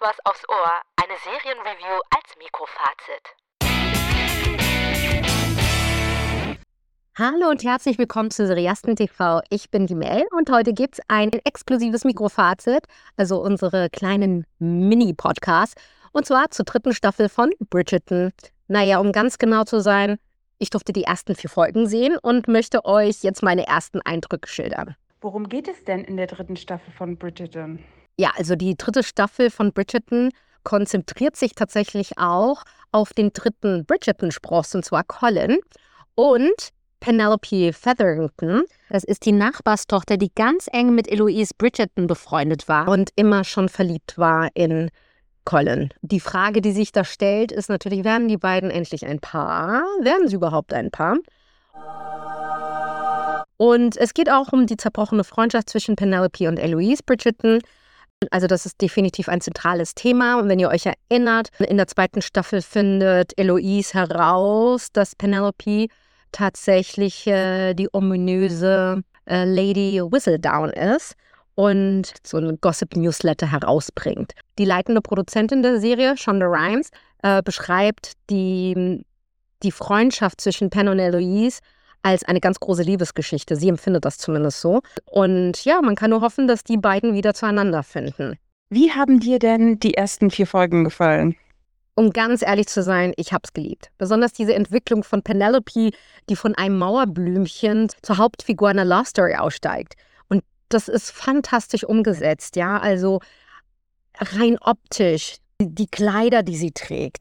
was aufs Ohr. Eine Serienreview als Mikrofazit. Hallo und herzlich willkommen zu Seriasten TV. Ich bin die Mel und heute gibt es ein exklusives Mikrofazit, also unsere kleinen Mini-Podcasts, und zwar zur 3. Staffel von Bridgerton. Naja, um ganz genau zu sein, ich durfte die ersten 4 Folgen sehen und möchte euch jetzt meine ersten Eindrücke schildern. Worum geht es denn in der 3. Staffel von Bridgerton? Ja, also die 3. Staffel von Bridgerton konzentriert sich tatsächlich auch auf den 3. Bridgerton-Spross, und zwar Colin und Penelope Featherington. Das ist die Nachbarstochter, die ganz eng mit Eloise Bridgerton befreundet war und immer schon verliebt war in Colin. Die Frage, die sich da stellt, ist natürlich, werden die beiden endlich ein Paar? Werden sie überhaupt ein Paar? Und es geht auch um die zerbrochene Freundschaft zwischen Penelope und Eloise Bridgerton. Also das ist definitiv ein zentrales Thema. Und wenn ihr euch erinnert, in der 2. Staffel findet Eloise heraus, dass Penelope tatsächlich die ominöse Lady Whistledown ist und so ein Gossip-Newsletter herausbringt. Die leitende Produzentin der Serie, Shonda Rhimes, beschreibt die Freundschaft zwischen Pen und Eloise als eine ganz große Liebesgeschichte. Sie empfindet das zumindest so. Und ja, man kann nur hoffen, dass die beiden wieder zueinander finden. Wie haben dir denn die ersten 4 Folgen gefallen? Um ganz ehrlich zu sein, ich hab's geliebt. Besonders diese Entwicklung von Penelope, die von einem Mauerblümchen zur Hauptfigur einer Love Story aussteigt. Und das ist fantastisch umgesetzt, ja. Also rein optisch, die Kleider, die sie trägt,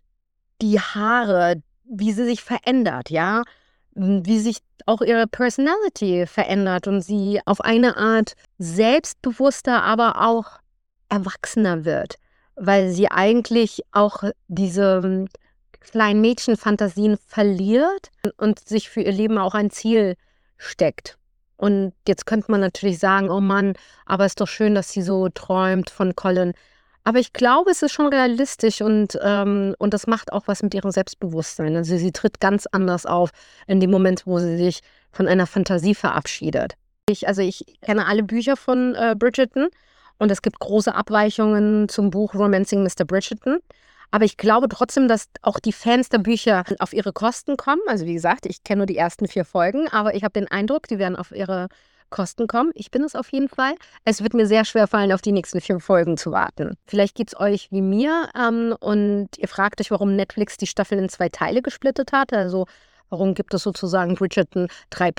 die Haare, wie sie sich verändert, ja. Wie sich auch ihre Personality verändert und sie auf eine Art selbstbewusster, aber auch erwachsener wird, weil sie eigentlich auch diese kleinen Mädchenfantasien verliert und sich für ihr Leben auch ein Ziel steckt. Und jetzt könnte man natürlich sagen, oh Mann, aber es ist doch schön, dass sie so träumt von Colin. Aber ich glaube, es ist schon realistisch und das macht auch was mit ihrem Selbstbewusstsein. Also sie tritt ganz anders auf in dem Moment, wo sie sich von einer Fantasie verabschiedet. Ich kenne alle Bücher von Bridgerton und es gibt große Abweichungen zum Buch Romancing Mr. Bridgerton. Aber ich glaube trotzdem, dass auch die Fans der Bücher auf ihre Kosten kommen. Also wie gesagt, ich kenne nur die ersten 4 Folgen, aber ich habe den Eindruck, die werden auf ihre Kosten kommen. Ich bin es auf jeden Fall. Es wird mir sehr schwer fallen, auf die nächsten 4 Folgen zu warten. Vielleicht geht es euch wie mir und ihr fragt euch, warum Netflix die Staffel in 2 Teile gesplittet hat. Also warum gibt es sozusagen Bridgerton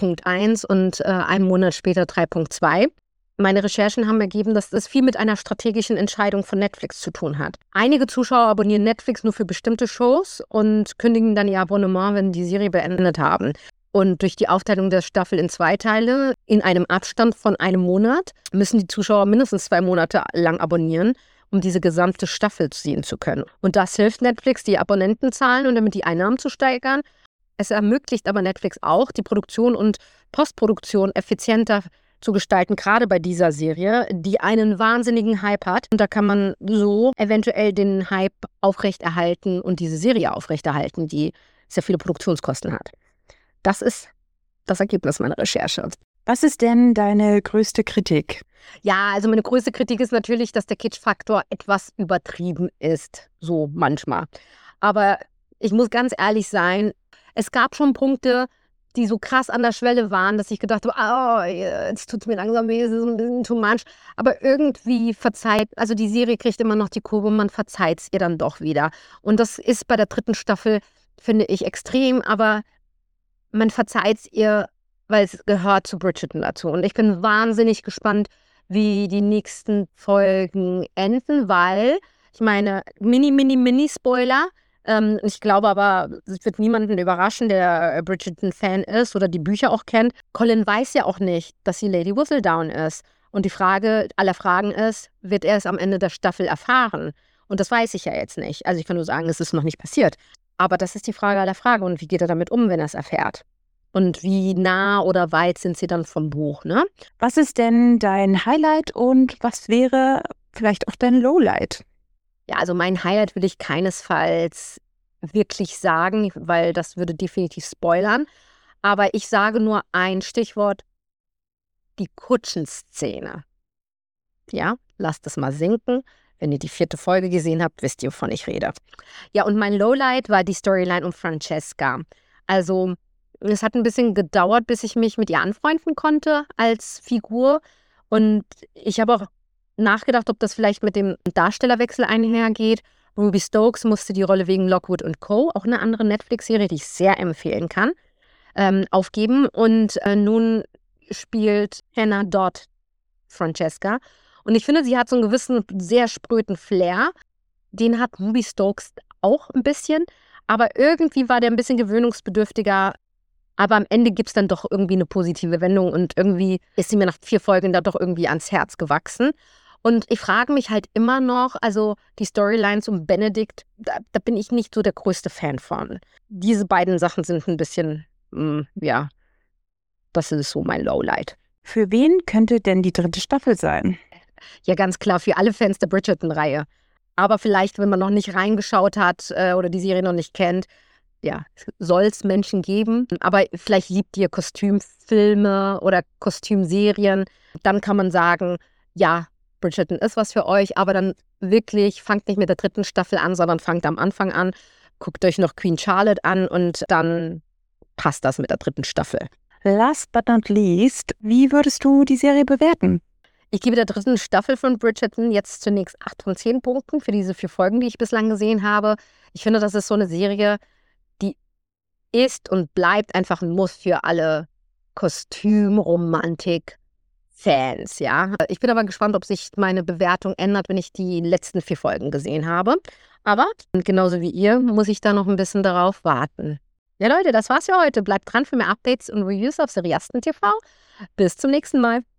3.1 und einen Monat später 3.2. Meine Recherchen haben ergeben, dass das viel mit einer strategischen Entscheidung von Netflix zu tun hat. Einige Zuschauer abonnieren Netflix nur für bestimmte Shows und kündigen dann ihr Abonnement, wenn die Serie beendet haben. Und durch die Aufteilung der Staffel in 2 Teile, in einem Abstand von einem Monat, müssen die Zuschauer mindestens 2 Monate lang abonnieren, um diese gesamte Staffel sehen zu können. Und das hilft Netflix, die Abonnentenzahlen und damit die Einnahmen zu steigern. Es ermöglicht aber Netflix auch, die Produktion und Postproduktion effizienter zu gestalten, gerade bei dieser Serie, die einen wahnsinnigen Hype hat. Und da kann man so eventuell den Hype aufrechterhalten und diese Serie aufrechterhalten, die sehr viele Produktionskosten hat. Das ist das Ergebnis meiner Recherche. Was ist denn deine größte Kritik? Ja, also meine größte Kritik ist natürlich, dass der Kitsch-Faktor etwas übertrieben ist. So manchmal. Aber ich muss ganz ehrlich sein, es gab schon Punkte, die so krass an der Schwelle waren, dass ich gedacht habe, oh, jetzt tut es mir langsam weh, es ist ein bisschen too much. Aber irgendwie also die Serie kriegt immer noch die Kurve, man verzeiht es ihr dann doch wieder. Und das ist bei der 3. Staffel, finde ich, extrem, aber man verzeiht es ihr, weil es gehört zu Bridgerton dazu. Und ich bin wahnsinnig gespannt, wie die nächsten Folgen enden, weil, ich meine, Mini-Spoiler, ich glaube aber, es wird niemanden überraschen, der Bridgerton-Fan ist oder die Bücher auch kennt. Colin weiß ja auch nicht, dass sie Lady Whistledown ist. Und die Frage aller Fragen ist, wird er es am Ende der Staffel erfahren? Und das weiß ich ja jetzt nicht. Also ich kann nur sagen, es ist noch nicht passiert. Aber das ist die Frage aller Fragen. Und wie geht er damit um, wenn er es erfährt? Und wie nah oder weit sind sie dann vom Buch, ne? Was ist denn dein Highlight und was wäre vielleicht auch dein Lowlight? Ja, also mein Highlight will ich keinesfalls wirklich sagen, weil das würde definitiv spoilern. Aber ich sage nur ein Stichwort, die Kutschenszene. Ja, lasst es mal sinken. Wenn ihr die 4. Folge gesehen habt, wisst ihr, wovon ich rede. Ja, und mein Lowlight war die Storyline um Francesca. Also, es hat ein bisschen gedauert, bis ich mich mit ihr anfreunden konnte als Figur. Und ich habe auch nachgedacht, ob das vielleicht mit dem Darstellerwechsel einhergeht. Ruby Stokes musste die Rolle wegen Lockwood & Co., auch eine andere Netflix-Serie, die ich sehr empfehlen kann, aufgeben. Und nun spielt Hannah Dodd Francesca. Und ich finde, sie hat so einen gewissen, sehr spröden Flair. Den hat Ruby Stokes auch ein bisschen. Aber irgendwie war der ein bisschen gewöhnungsbedürftiger. Aber am Ende gibt es dann doch irgendwie eine positive Wendung. Und irgendwie ist sie mir nach 4 Folgen da doch irgendwie ans Herz gewachsen. Und ich frage mich halt immer noch, also die Storylines um Benedict, da bin ich nicht so der größte Fan von. Diese beiden Sachen sind ein bisschen, ja, das ist so mein Lowlight. Für wen könnte denn die 3. Staffel sein? Ja, ganz klar, für alle Fans der Bridgerton-Reihe. Aber vielleicht, wenn man noch nicht reingeschaut hat oder die Serie noch nicht kennt, ja, soll es Menschen geben. Aber vielleicht liebt ihr Kostümfilme oder Kostümserien. Dann kann man sagen, ja, Bridgerton ist was für euch, aber dann wirklich fangt nicht mit der 3. Staffel an, sondern fangt am Anfang an. Guckt euch noch Queen Charlotte an und dann passt das mit der 3. Staffel. Last but not least, wie würdest du die Serie bewerten? Ich gebe der 3. Staffel von Bridgerton jetzt zunächst 8 von 10 Punkten für diese 4 Folgen, die ich bislang gesehen habe. Ich finde, das ist so eine Serie, die ist und bleibt einfach ein Muss für alle Kostümromantik-Fans, ja. Ich bin aber gespannt, ob sich meine Bewertung ändert, wenn ich die letzten 4 Folgen gesehen habe. Aber genauso wie ihr muss ich da noch ein bisschen darauf warten. Ja, Leute, das war's für heute. Bleibt dran für mehr Updates und Reviews auf Seriasten TV. Bis zum nächsten Mal.